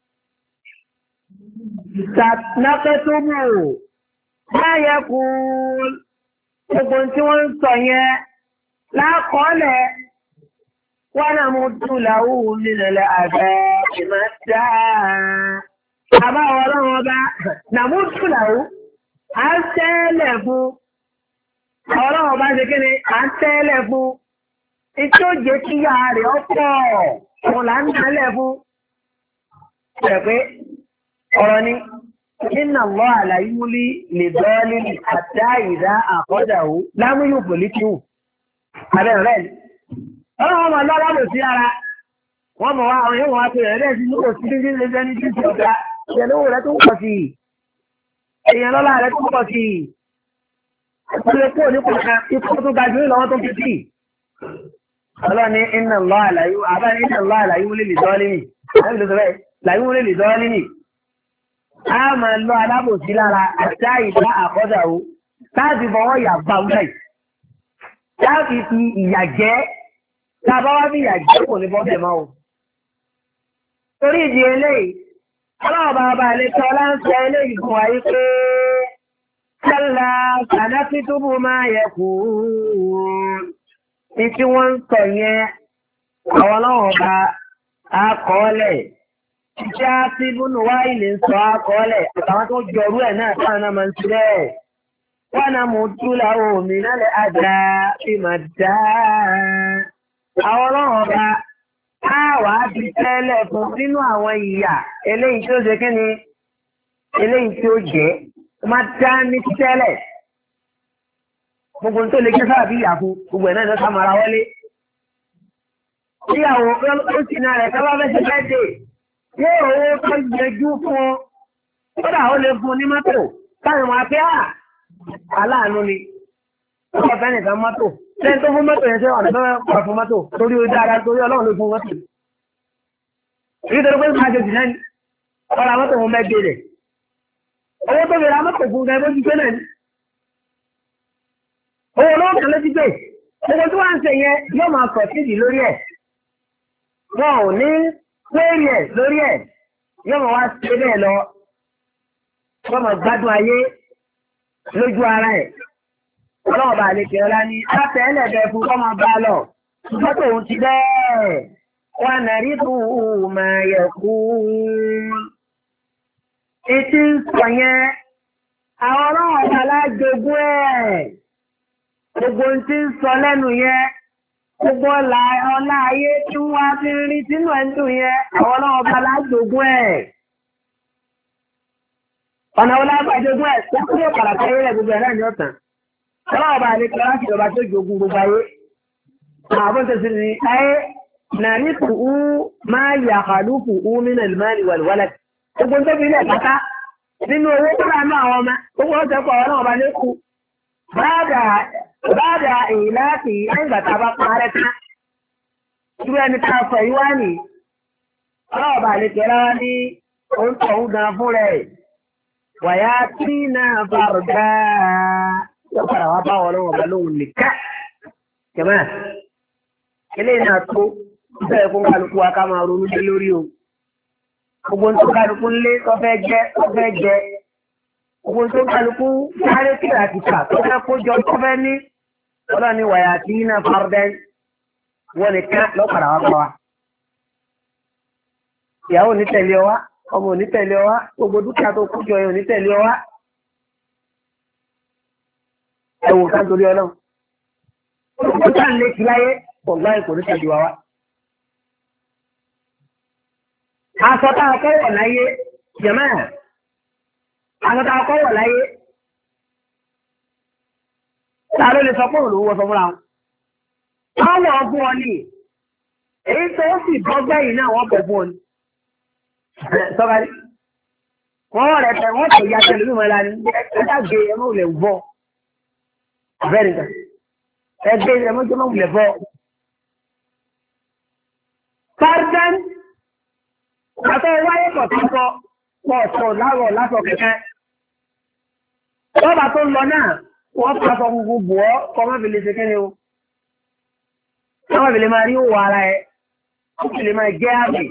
Nàkẹ́tùmù láyé kú gbogbo tí wọ́n ń sọ yẹn lákọọ́lẹ̀ wọ́n náà mú túláwù nílẹ̀ àgbẹ̀ ìmọ̀ta. Àbáwọ̀ ọlọ́run ọba nàmú túláwù à ń tẹ́lẹ̀ fún. Àwọn ọlọ́run ọba ṣe kí ni à ń tẹ́lẹ̀ fún. Ìtí ó jẹ́ kí ìyá rẹ̀ ọ̀pọ̀ òun là ń tẹ́lẹ̀ fún. Ṣé pé ọ̀rọ̀ ni? Inna Allah la yuli li dhalimi hatta idha aqadahu lam yuflithu. Abẹ́ rẹ̀ ni. Ọlọ́run ọmọ lọ́wọ́ lò sí ara. Wọ́n mọ̀ wá àwọn yóò wá pé ẹ̀rẹ́ sí ní kò sí ní ilé ẹni tí ó ga. Ìyẹ̀lówó rẹ̀ tó ń pọ̀ sí i. Èèyàn lọ́lá rẹ̀ tó ń pọ̀ sí i. Ìpínlẹ̀ kúrò ní kọ̀ọ̀kan ikú tó ga jù ní lọ́wọ́ tó fi sí. Ọlọ́ni inna Allah la yuli li dhalimi. La yuli li dhalimi. A máa lọ alábòsí lára àti àìdá àkọ́dàwó láti fọwọ́ ìyà bá ń báyìí. Láti fi ìyà jẹ́, tá a bá wá bí ìyà jẹ́ kò ní bọ́sẹ̀ máa o. Torí ìdí eléyìí, ọlọ́ọ̀bá ọba àlejò ọláńsẹ eléyìí fún wa yí pé kálá kànáfí túbú máa yẹ kú. Ní tí wọ́n ń sọ yẹn, àwọn ọlọ́ọ̀bá akọọ́lẹ̀. Ìjà tí Bùnú Wáìlì ń sọ àkọọ́lẹ̀ àtàwọn tó jọrú ẹ̀ náà táwọn náà máa ń ṣe bẹ́ẹ̀. Wọ́n náà mú túlà omi nálẹ̀ àjà ìmọ̀ dá. Àwọn ọlọ́run ọba á wàá fi tẹ́lẹ̀ fún nínú àwọn ìyà eléyìí tí ó ṣe kí ni eléyìí tí ó jẹ́ máa dá ní tẹ́lẹ̀. Gbogbo tó lè jẹ́ sábà bí ìyà fún gbogbo ẹ̀ náà ló sá mara wọlé. Ìyàwó ó sì náà rẹ̀ sábà fẹ́ ṣe fẹ́ dé. Yóò owó tó yẹjú fún ọ, kódà ó lè fún ní mọ́tò, káàrin wọn pé aláàánú ni. Ọkọ̀ fẹ́ nìkan mọ́tò, lẹ́yìn tó fún mọ́tò yẹn ṣe ọ̀nà tó wà fún mọ́tò, torí ó dára torí ọlọ́run ló fún mọ́tò. Èyí tó pé máa ṣe jù náà ni, ọ̀rọ̀ mọ́tò fún mẹ́gbẹ́ rẹ̀. Owó tó bèèrè mọ́tò fún gẹ́gẹ́ bó ti gbé náà ni. Owó olówó kan ló ti gbé. Owó tó wà ń ṣe yẹn yóò máa kọ̀ sídìí lórí ẹ̀. Wọn ò ní lórí ẹ̀ yóò mọ̀ wá sí bẹ́ẹ̀ lọ yóò mọ̀ gbádùn ayé lójú ara ẹ̀ ọlọ́wọ́ bá lè kẹ́ọ́lá ní látẹ̀ẹ́lẹ̀bẹ̀ fún ọmọ bá lọ ṣùgbọ́n tòun ti bẹ́ẹ̀ wà nàrí fún máa yẹ kú. Etí ń sọ yẹn àwọn ọlọ́wọ́ bá lájogún ẹ̀ gbogbo ti ń sọ lẹ́nu yẹn. Gbogbo ọlá ayé tí wọ́n fi ń rí sínú ẹ̀ndùn yẹn, àwọn náà ọba lájogún ẹ̀. Ọ̀nà olágbàjogún ẹ̀ tó kúrò pàràkà ayé rẹ̀ gbogbo ẹ̀rẹ́ ní ọ̀tàn. Ọlọ́wọ́ bá ní kíláà sí ọba tó jogun gbogbo ayé. Àwọn tó sì ní ayé nàrí fùú máa yà kàlú fùú nínú ìlúmọ́ni wàlúwàlẹ̀. Gbogbo tó fi ilẹ̀ pátá nínú owó tó rà ní àwọn ọmọ, gbogbo ó tẹ́kọ̀ ọ̀rọ̀ ọba ní kú. Báàdà èyí láti ẹgbàtà bá parẹ́ tán. Ṣúgbé ẹni ká sọ ìwá nì. Ọlọ́ọ̀bà lè tẹ́lá ní oúnjẹ òun gan fún rẹ̀. Wàyá tí náà bá rọ̀dá. Yóò padà wá bá wọn lọ́wọ́ bá lóhun nìká. Jẹ̀mọ́, ilé náà tó bẹ́ẹ̀ fún kálukú wa ká máa ronú lé lórí o. Gbogbo ń tó kálukú lé tó fẹ́ jẹ. Gbogbo tó kálukú sáré kìràkìtà tó fẹ́ kójọ tó fẹ́ ní. Ọlọ́ni wàyà tí iná fardẹ́ wọ́n nìkan lọ́pàdà wá pa wa. Ìyàwó ní tẹ̀lé ọwá, ọmọ ní tẹ̀lé ọwá, gbogbo dúkìá tó kójọ yẹn ní tẹ̀lé ọwá. Ẹ̀wọ̀n ká torí ọlọ́run. Gbogbo tá ń lé kí láyé, ọ̀gbá ìkò ní tẹ̀lé wa wá. Aṣọ tá a kọ́wọ̀ láyé, jẹ̀mọ́ àwọn tá a kọ́ wọ̀ láyé ta ló lè sọ pé òun wọ sọ fúnra wọn. wọ́n wọ̀ fún ọ ní èyí tó sì bọ́gbẹ́ yìí náà wọ́n bọ̀ fún ọ ní. sọ́kàlì wọ́n rẹ̀ tẹ̀ wọ́n tẹ̀ ya tẹ̀lé mi mọ́ra ní ẹ̀dá gbé ẹ̀mọ́ òlẹ̀ bọ́ abẹ́rẹ́ nǹkan ẹgbẹ́ ẹ̀mọ́ tó máa wulẹ̀ bọ́. Fárján àtọ́ wáyé kọ̀ọ̀kan pọ̀ sọ láwọ̀ lásọ̀ kẹ̀kẹ́. Lọ́ba tó ń lọ náà, wọ́n pàṣọ gbogbo bù ọ́ kọ́ má fi lè ṣe kẹ́ni o. Wọ́n fi lè máa rí òwò ara ẹ̀, wọ́n fi lè máa jẹ́ àmì.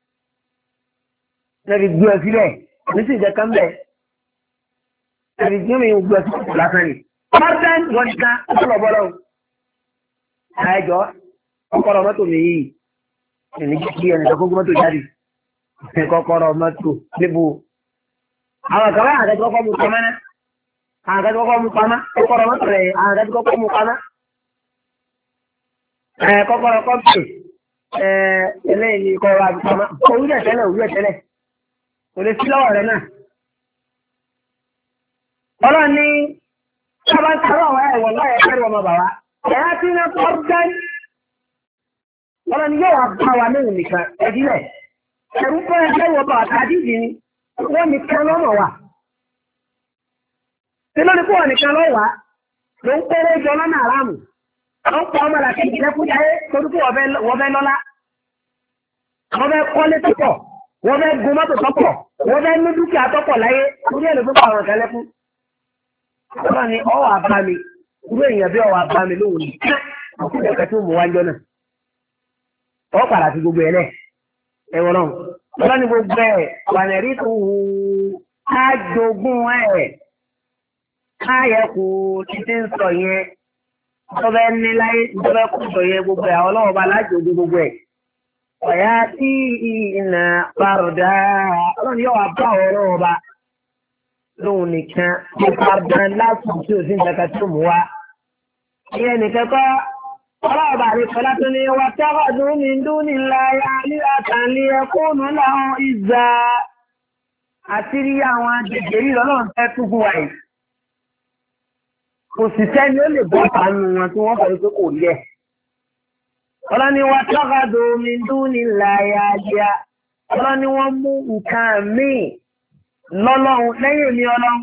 Lẹ́bi gbé ọ sílẹ̀, ní sì jẹ́ kánbẹ̀. Lẹ́bi gbé mi gbé ọ sílẹ̀ lásán ni. Fárján wọ́n ti ká ọlọ́bọ́lọ́. Àìjọ kọ́kọ́rọ́ mọ́tò mi yìí. Ẹni kí ẹni tó kókó mọ́tò jáde. Kọ́kọ́rọ́ mọ́tò níbo. Àwọn kan wá àgẹ́tí kọ́kọ́ mu pamá náà. Àgẹ́tí kọ́kọ́ mu pamá. Kọ́kọ́rọ́ mọ́tò rẹ̀ àgẹ́tí kọ́kọ́ mu pamá. Kọ́kọ́rọ́ kọ́pì. Eléyìí ni kọ́kọ́rọ́ àbí pamá. Òwúrẹ̀ tẹ́lẹ̀. Kò lè sí lọ́wọ́ rẹ̀ náà. Ọlọ́run ní sábà ń tarọ̀ àwọn ẹ̀wọ̀n láyé ẹ̀rọ ọmọ bàbá. Ẹ̀yà tí ń kọ́ dání. Ọlọ́run yóò wá bá wa lóhùn nìkan ẹ̀dílẹ̀. Ẹ̀rú fún ẹgbẹ́ wọ bá àtàdíjì ni wọ́n nìkan lọ́nà wà. Tí lórí fún wọn nìkan lọ́wọ́ wá ló ń pẹ́rẹ́ jọ lọ́nà àrámù. Wọ́n pa ọmọ làkè ìjìnlẹ̀ fún jáyé torí fún wọ́n fẹ́ lọ́lá. Wọ́n fẹ́ kọ́lé tọ́pọ̀. Wọ́n fẹ́ gun mọ́tò tọ́pọ̀. Wọ́n fẹ́ ní dúkìá tọ́pọ̀ láyé torí ẹ̀ ló fún àwọn kan lẹ́kún. Ọlọ́run ni ọwọ́ àbá mi. Irú èèyàn bí ọwọ́ àbá mi lóhùn ní. Àkúrò ẹ̀ka tí ó mú wájọ́ náà. Ọ padà sí gbogbo ẹ̀ lẹ̀. Ẹ̀wọ̀n náà. Ọlọ́run ni gbogbo ẹ̀ wà ní rí tó wù ájogún ẹ̀. Káyẹ̀kù títí ń sọ yẹn. Ìjọba ní láyé ìjọba kú sọ yẹn gbogbo ẹ̀. Ọlọ́run bá lájogún gbogbo ẹ̀. Ọ̀yá tí ìnà parọ̀dá. Ọlọ́run yóò wá bá ọ̀rọ̀ ọba. Lóhun nìkan. Ìpàdé lásìkò tí ò sí ìjọba tó mú wa. Ìyẹn nìkan kọ́. Ọlọ́ọ̀bà rí pẹ̀lá tó ní wà tẹ́wàdú ní dúnì láyá ní àtàlẹ́ ẹkùnù láwọn ìzà àti rí àwọn àjẹjẹrí lọ́nà tẹ́ túnkú wà yìí. Kò sì sẹ́ni ó lè bọ́ àánú wọn tí wọ́n fẹ́ pé kò rí ẹ̀. Ọlọ́ni wà tẹ́wàdú ní dúnì láyá yá. Ọlọ́ni wọ́n mú nǹkan míì lọ́lọ́run lẹ́yìn ní ọlọ́run.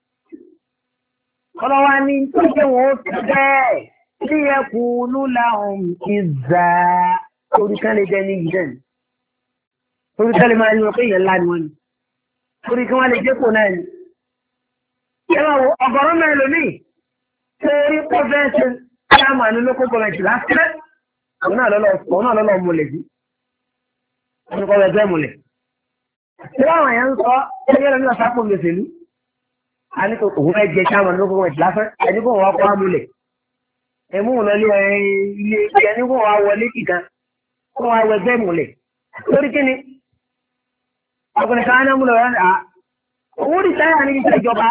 Ọlọ́wà ní tó jẹ́ wọn ó ti bẹ́ẹ̀. Tí ẹ kú lúlá ohun ìzà oríkan lè jẹ́ ní ìjẹ́ ni. Oríkan lè máa ní wọn pé èèyàn ńlá ni wọ́n ni. Orí kí wọ́n lè jẹ́ kò náà ni. Ẹ máa wo ọ̀gọ̀rọ̀ mẹ́rin lónìí. Ṣé orí pọ́fẹ́sì tí a máa ní lókò gọ́ọ̀mẹ̀ntì lásìkò? Òun náà lọ́lọ́ múlẹ̀ sí. Òun kọ́ ẹgbẹ́ múlẹ̀. Ṣé àwọn èèyàn ń sọ ẹgbẹ́ lọ́nà sápò gbèsèlú? A ní kò òun fẹ́ jẹ sáwọn lókò gọ́ọ̀mẹ̀ntì lásán. Ẹni kò wọ́n kọ́ á múlẹ̀. Ẹmú lọ ilé ilé ní wọ́n wá wọlé kìkan, wọ́n wá wẹgbẹ́ múlẹ̀. Lórí kí ni? Ọkùnrin kan náà múlẹ̀ rẹ̀ owó rìtáyà ní iṣẹ́ ìjọba.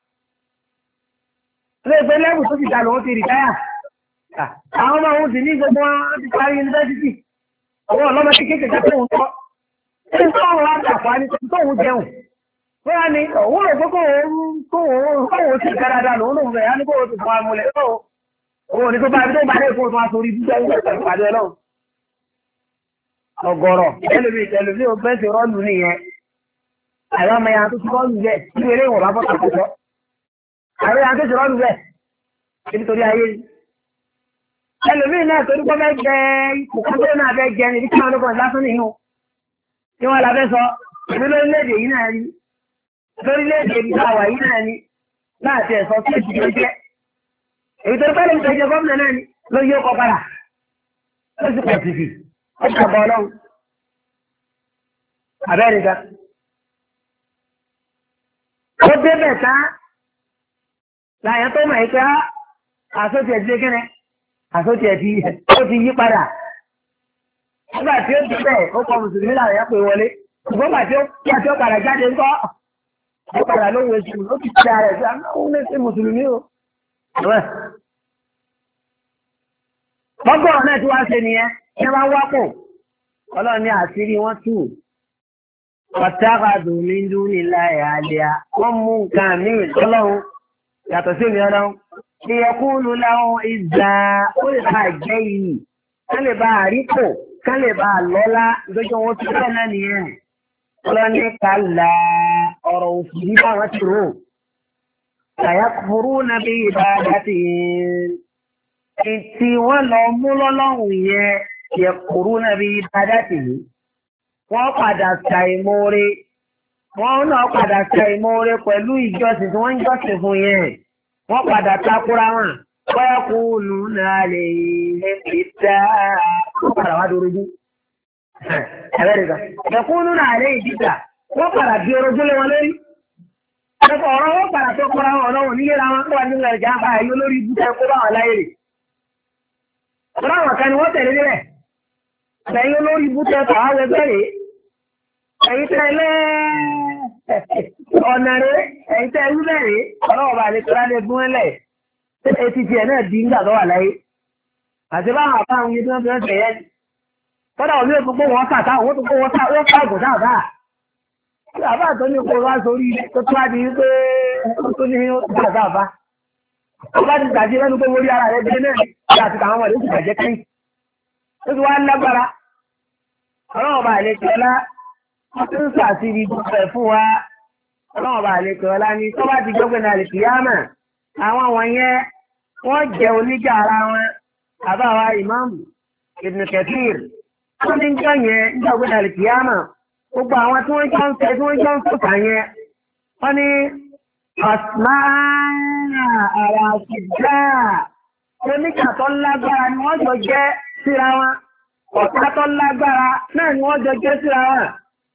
Ilé ìgbẹ́ lẹ́bù tó ti dà lọ́wọ́ ti rìtáyà. Àwọn ọmọ òun sì ní gbogbo wọn ti parí yunifásitì. Àwọn ọlọ́mọ ti kékeré tó ń tọ́. Ṣé tó ń wá dàpọ̀ ní tó ń jẹun? Bóyá ni òun rò pé kóhùn ti káradà lòun lòun rẹ̀ á ní kóhùn ti fún amúlẹ̀. Owó ní tó bá tó bá dé fún ọmọ àtòrí jíjẹ́ ìgbẹ̀sẹ̀ ìpàdé ọlọ́run. Ọgọ́rọ̀ ẹlòmí ò bẹ́ẹ̀ ti rọ́ọ̀lù nìyẹn. Àwọn ọmọ yàrá tó ti rọ́ọ̀lù bẹ́ẹ̀ tí eré ìwọ̀n bá bọ́ tàkùtọ̀. Àwọn yàrá tó ti rọ́ọ̀lù bẹ́ẹ̀ nítorí ayé. Ẹlòmí náà torí kọ́ fẹ́ jẹ ipò kan tó náà fẹ́ jẹ níbi tí wọ́n lọ́kọ̀ lásán nìyẹn. Tí wọ́n la fẹ́ sọ, èmi lórílẹ̀-èdè yìí náà ni. Lórílẹ̀-èdè yìí náà wà yìí náà ni. Láti ẹ̀sọ́ sí èsì tó jẹ́. Èyí tó pẹ́lú ìtẹ́jẹ gómìnà náà ni ló yóò kọ padà. Ó sì pẹ̀ tìfì. Ó sì kọ̀ ọlọ́run. Abẹ́rìnká. Ó débẹ̀ tá láyé tó mọ̀ ìpẹ́ àsótì ẹ̀ ti dé kẹ́nẹ́. Àsótì ẹ̀ ti yí padà. Nígbà tí ó débẹ̀ ó kọ mùsùlùmí láwọn ẹ̀yà pé wọlé. Ṣùgbọ́n gbà tí ó padà jáde ńkọ́. Ó padà lóhùn èṣù ó ti ṣe ara ẹ̀ sí àwọn oníṣẹ́ mùsùlùmí o. Gbọ́gbọ́n náà tí wá ṣe nìyẹn, ṣe wá wápò, ọlọ́run ní àṣírí wọ́n tù. ọ̀táàkàdù mi ń dún nílá ẹ̀ àlẹ́à wọ́n mú nǹkan míì lọ́lọ́run yàtọ̀ sí mi ọlọ́run ní ẹkúnú láwọn ìgbà ó lè bá jẹ́ yìí ká lè bá àríkò ká lè bá lọ́lá ìgbẹ́jọ́ wọn ti bẹ́ẹ̀ náà nìyẹn ọlọ́ni kàlà ọ̀rọ̀ òfin bá wọn ti rò ṣàyàkùrú nàbí ìbádàtì tí wọ́n lọ mú lọ́lọ́run yẹn yẹkùrú nàbí ìbádàtì wọ́n padà ṣàìmoore wọ́n náà padà ṣàìmoore pẹ̀lú ìjọsìn tí wọ́n ń jọ́sìn fún yẹn wọ́n padà takura wọn wọ́n kú lù náà lè fi dá wọ́n padà wá dorojú. Ẹ̀kú nínú àlẹ́ ìdíjà wọ́n padà di orogú lé wọn lórí. Ẹ̀kọ́ ọ̀rọ̀ wọ́n padà tó kọ́ra wọn ọlọ́run níyẹra wọn tó wà nínú ẹ̀já bá ayé olórí ibùdó ẹ̀kọ́ bá wọn láyé rè. Ọ̀rọ̀ àwọn kan ni wọ́n tẹ̀lé nílẹ̀. Ẹ̀yin olórí ibùdó ẹ̀kọ́ àwọn ẹgbẹ́ rè. Ẹ̀yin tẹ̀lé ọ̀nà rè. Ẹ̀yin tẹ̀lé wúlẹ̀ rè. Ọlọ́wọ́ bá lè tọ́lá lè gún ẹlẹ̀. Etí tiẹ̀ náà di nígbà tó wà láyé. Àti báwọn àbáwọn yìí tó ń fi ẹ̀ yẹn. Kọ́dà òní òtún pé wọ́n sàtà, wọ́n tún pé wọ́n káàgùn sáàbà. Sáàbà tó ní kó wá sórí tó tó wá di pé tó ní sáàbà. Ọba ti tàbí lẹ́nu pé mórí ara rẹ̀ dé náà ní àti tàwọn ọmọdé ti bàjẹ́ kẹ́yìn. Ó ti wá lágbára. Ọlọ́run ọba àlejò ọlá, wọ́n ti ń sàṣírí gbọ́dọ̀ fún wa. Ọlọ́run ọba àlejò ọlá ni tó bá ti gbọ́gbẹ́ náà lè kìyàmà. Àwọn wọ̀nyẹn wọ́n jẹ́ oníjà ara wọn. Àbáwa ìmáàmù Ibn Kathir. Wọ́n ti ń jọ yẹn nígbà gbọ́dọ̀ lè kìyàmà. Gbogbo àwọn tí wọ́n jọ ń fẹ́ tí wọ́n jọ ń fòkà yẹn. Wọ́n ní Osmana Arasida. Oníjà tó lágbára ni wọ́n jọ jẹ́ síra wọn. Ọ̀tá tó lágbára náà ni wọ́n jọ jẹ́ síra wọn.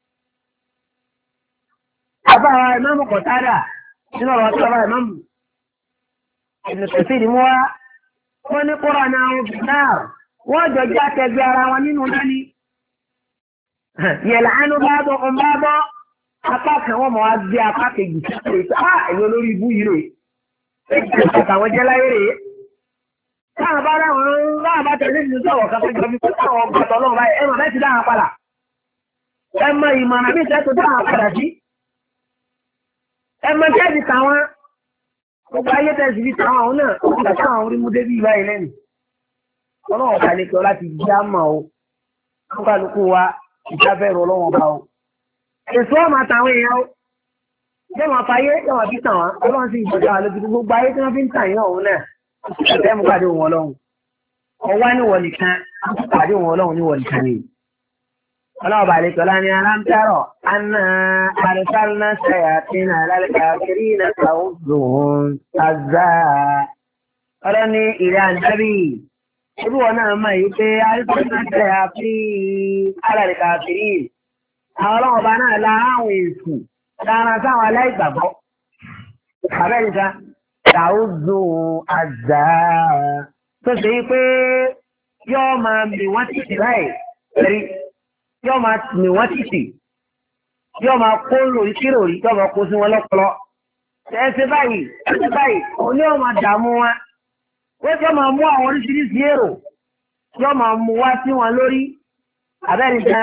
Àbáwa ìmáàmù Kọ̀tádà nínú ọ̀rọ̀ tí ọba ìmáàmù Ibn Kathir mú wá. Wọ́n ní kúrò ní àwọn bìnáà. Wọ́n jọ jẹ́ akẹgbẹ́ ara wọn nínú dání. Yẹ̀lá ẹnu bá bọ́ ọ̀n bá bọ́. Apá kan wọ́n mọ̀ wá gbé apá kejì sí pé èyí olórí ibú yìí rè. Èyí àtàwọn jẹ́ láyé rè. Táwọn bá dáwọn láwọn bá tẹ̀lé ìlú sọ̀rọ̀ kan tó jọ bí pé táwọn ọgbọ̀tọ̀ lọ́wọ́ báyìí ẹ mọ̀ bẹ́ẹ̀ ti dáhà padà. Ẹ mọ ìmọ̀ràn bí ìṣẹ́ tó dáhà padà sí. Ẹ mọ tẹ́ẹ̀dì táwọn gbogbo ayé tẹ̀sí bí táwọn àwọn náà ó gbà táwọn orí mú débí ìbáyìí lẹ́nu. Ọlọ́run bá lè tọ́ láti já mọ̀ o. Wọ́n kálukú wa ìjábẹ̀rù ọlọ́run bá o. Èso ọmọ àtàwọn èèyàn o. Ṣé wọn fayé yóò wọ́n fi tàn wọ́n? Ọlọ́run sì ìjọba àlejò gbogbo ayé tí wọ́n fi ń tàn yín ọ̀hún náà. Ẹ̀fẹ́ mú pàdé òun ọlọ́run. Ọwá níwọ̀ nìkan, pàdé òun ọlọ́run níwọ̀ nìkan ni. Ọlọ́run bá lè tọ́lá ní aláǹtẹ̀rọ̀. Anna àrísàlná ṣayàtìnà lálẹ́kà kiri iná sàúdùn àzá. Ọlọ́ni ìrẹ́ àǹtẹ́bì. Irú ọ̀nà máa yí pé àrísàlná ṣayàtì alàlẹ́kà kiri. Àwọn ọlọ́run bá náà la àwọn èsù dára sáwọn aláìgbàgbọ́. Àbẹ́nìta. Sàúdùn àzá. Tó ṣe yí pé yóò máa mì wọ́n títì láì rí. Yóò máa mì wọ́n títì. Yóò máa kó lórí kíròrí, yóò máa kó sí wọn lọ́pọlọ. Ẹsẹ̀ báyìí, òun ni yóò máa dààmú wọn. Wọ́n yóò máa mú àwọn oríṣiríṣi èrò. Yóò máa mú wá sí wọn lórí. Àbẹ́nìta.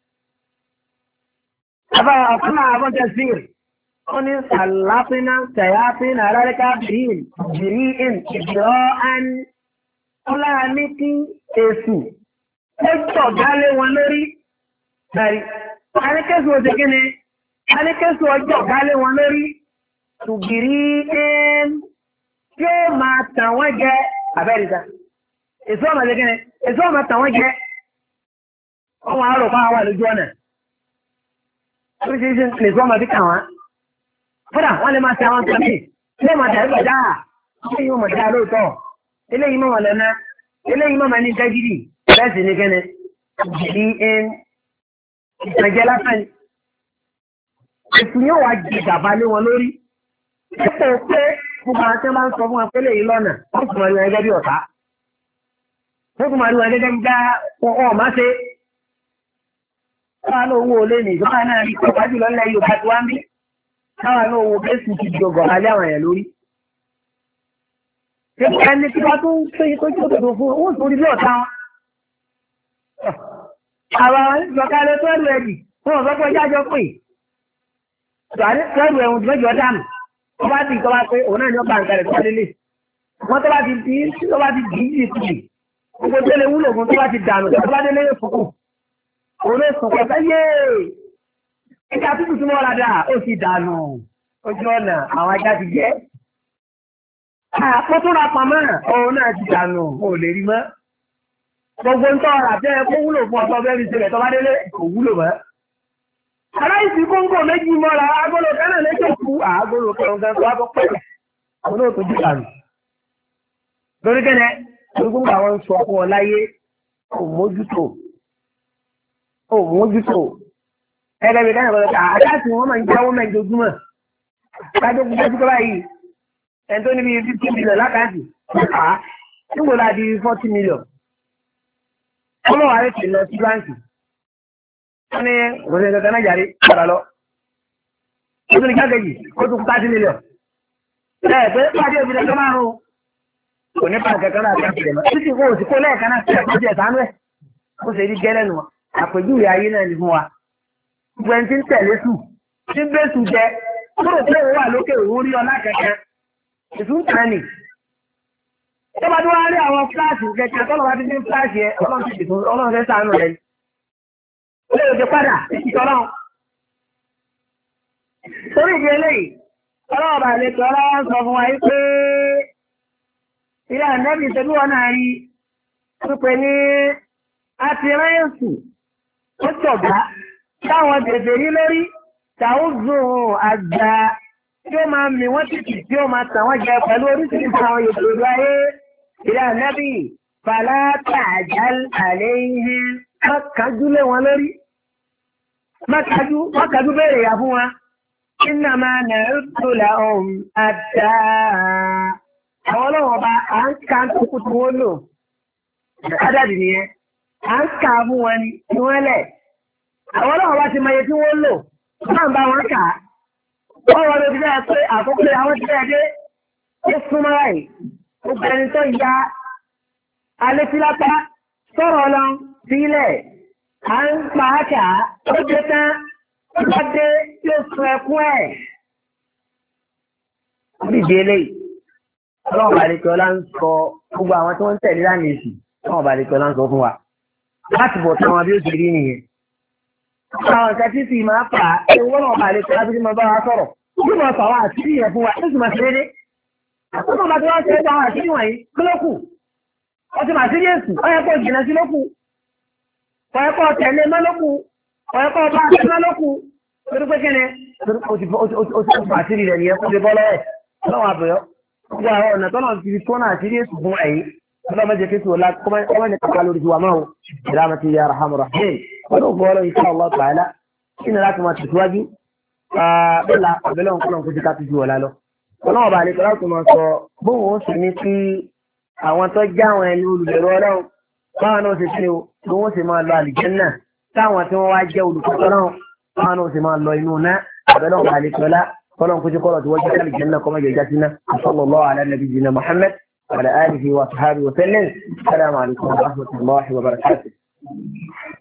Àbára ọ̀kan náà abọ́jẹ́ sí rẹ̀. Wọ́n ní sàlápínà tẹ̀yápínà alárẹ́ká bìín ìjọ́ án ọlá ní kí èsù ó jọ gálé wọn lórí. Bẹ̀rẹ̀, aníkẹ́sù ó ti kí ni? Aníkẹ́sù ọjọ́ gálé wọn lórí. Tùgìrí tí ó máa tàn wọ́n jẹ abẹ́rìta. Èsù ọmọ ti kí ni? Èsù ọmọ tàn wọ́n jẹ. Wọ́n wá rò fáwọn wà lójú ọ̀nà. Oríṣiríṣi lè sọ́mọ bí kàwọn. Fọ́dà wọ́n lè máa ṣe àwọn tàbí. Ilé máa dàrí gbàdá. Ilé yìí mọ̀ dá lóòótọ́. Ilé yìí mọ̀ lẹ́nà. Ilé yìí mọ̀ ní dágídì. Bẹ́ẹ̀ sì ni kẹ́ni. Ìjì ìtànjẹ lásán. Èsì yóò wá di gàba lé wọn lórí. Dípò pé gbogbo àwọn tí wọ́n bá ń sọ fún wọn pé léyìí lọ́nà. Wọ́n tún máa rí wọn gẹ́gẹ́ bí ọ̀tá. Wọ́n tún máa rí wọn gẹ́gẹ́ bí dá wọn máa ṣe. Káwọn owó olé ní ìjọba náà rí pàápàá jùlọ ńlẹ̀ Yorùbá tí wá ń bí. Káwọn owó bẹ́sù ti jọgọ̀ alẹ́ àwọn èèyàn lórí. Ẹni tí wọ́n tún ṣe tó jẹ́ òdòdó fún owó sórí bí ọ̀tá wọn. Àwọn ìjọkalẹ̀ tó ẹ̀rù ẹ̀dì fún ọ̀sọ́pọ̀ jájọ pé kẹ́rù ẹ̀hún ti mẹ́jọ dànù tó bá ti tọ́ba pé òun náà ní ọba nǹkan rẹ̀ tó délé wọ́n tó bá ti dì í jì gbogbo tó lè wúlò fún tó bá ti dànù tó bá délé yóò fòkù òun ló sùn pẹ̀lú yéé ẹja tútù tí wọ́n ra dà ó ti dànù ojú ọ̀nà àwọn ajá ti jẹ́ àpótúra pamọ́ òun náà ti dànù ò lè rí mọ́ gbogbo ń tọ́ ọ̀rà tẹ́ kó wúlò fún ọ̀tọ́ bẹ́ẹ̀ ní ìṣẹ̀lẹ̀ tó bá délé kò wúlò mọ́. aláìsí kóńgò méjì mọ́ra agolo kánà lẹ́jọ́ kú àgolo kẹrùnkẹrùn tó wá tó pẹ̀lú àwọn náà tó jí dànù. lórí kẹ́nẹ́ gbogbo àwọn ń sọ fún ọ láyé ò mójútó ẹgbẹ́ mi dáhùn bọ́lá àkáàtì wọn máa ń jáwó mẹ́jọ ojúmọ́ kájọ́ kú dájú kọ́lá yìí ẹni tó níbi 50 million lákàtì nígbò láti 40 million ọmọ wa rẹ̀ ti lọ sí báńkì wọ́n ní òṣèlú kankan náà jàre padà lọ ó tún ní kákejì ó tún 30 million pé pàdé òbí lẹ́jọ́ márùn-ún kò ní pàǹkà kan náà káàkiri mọ́ títí kó o sì kó lẹ́ẹ̀kan náà sí ẹ̀kọ́ jẹ̀ sánú ẹ̀ ó ṣe rí gẹ́lẹ́ nu àpèjúwe ayé náà ní fún wa gbogbo ẹni tí ń tẹ̀lé sùn tí ń gbé sùn jẹ kúrò pé òun wà lókè òun rí ọlá kẹ̀kẹ́ ìtúntàn ni tó bá tó wá rí àwọn fúláàṣì kẹ̀kẹ́ tọ́lọ́ bá ti ní fúláàṣì ẹ ọlọ́run fẹ́ sànù rẹ̀ ó lè òjò padà ìtọ́lọ́run torí ìdí eléyìí ọlọ́run bá lè tọ́ ọlọ́run sọ fún wa yìí pé ilé ànẹ́bì tẹ́bí wọn náà rí pípé ní àtìrẹ́yẹ̀sù ó tọ̀gá táwọn tètè rí lórí tàúzùn àgbà tí ó máa mì wọ́n títì tí ó máa tàn wọ́n jẹ pẹ̀lú oríṣiríṣi àwọn ìṣòro ayé ilé ànẹ́bì fàlátà àjálù àlẹ́ ihe mọ́kájú lé wọn lórí mọ́kájú béèrè yà fún wa iná máa nà ń tó làwọn àdá àwọn ọlọ́wọ́n bá à ń ka kókó tí wọ́n lò ádàdì nìyẹn à ń kà fún wọn ni wọ́n lẹ̀ àwọn ọlọ́wọ́n bá ti mọ iye tí wọ́n lò náà bá wọn kà á wọ́n wọ́n lè fi bẹ́ẹ̀ pé àkókò àwọn ti bẹ́ẹ̀ dé ó súnmọ́ ráì gbogbo ẹni tó ya alétílápá sọ̀rọ̀ lọ sílẹ̀ à ń pa á kà á ó dé tán ó dé yóò sun ẹkún ẹ̀ ó dìde eléyìí ọlọ́run bàdìkọ́lá ń sọ gbogbo àwọn tí wọ́n ń tẹ̀lé lánàá èsì ọlọ́run bàdìkọ́lá ń sọ fún wa láti bọ̀ tí wọn bí ó ti rí nìyẹn. àwọn nǹkan tí sì máa fà á ewu ọlọ́run bàdìkọ́lá bí mo bá wa sọ̀rọ̀ bí mo fà wá àṣírí yẹn fún wa ó sì máa ṣe déédéé. àtúntò bá ti wá ṣe é àwọn àṣírí wọ̀nyí kí ló kù ọtí màá ṣírí èsù ọyẹ kó jìnnà sí ló kù ọyẹ kó tẹ̀lé mọ́ ló kù ọyẹ kó bá ṣe mọ́ ló kù torí pé kíni ó ti fà àṣírí rẹ̀ nìyẹn kó lè bọ́ lọ́wọ́ ẹ̀ ọlọ́run àbẹ̀yọ́ gbogbo àwọn ọ̀nà tọ́nà ti fi tọ́nà àti ilé ètò fún ẹ̀yìn ọlọ́mọdé kí wọ́n kọ́mọ́ni kàkà lórí tiwa máa ìdáàmà ti yára hàmù rahman wọ́n ó gbọ́ lọ́yìn insha Allah ta'ala kí ni láti máa tẹ̀síwájú bẹ́ẹ̀la àbẹ́lẹ̀ ọ̀nkọ́lọ̀ kó ti ká ti ju ọ̀la lọ. ọlọ́wọ́ bá lè kọ́lá tó máa sọ bóun ó sì ní kí àwọn tó já àwọn ẹni olùbẹ̀rù ọlọ́run báwọn náà ṣe ṣe bí wọ́n sì máa lọ àlùjánnà táwọn tí wọ́n wá jẹ́ olùkọ́tọ́ náà báwọn náà sì máa lọ inú náà àbẹ́lẹ̀ ọ̀nkọ́ àlè kọ́lá كلهم كنت قرأت وجه الجنة كما جاءتنا صلى الله على نبينا محمد وعلى آله وصحبه وسلم السلام عليكم ورحمة الله وبركاته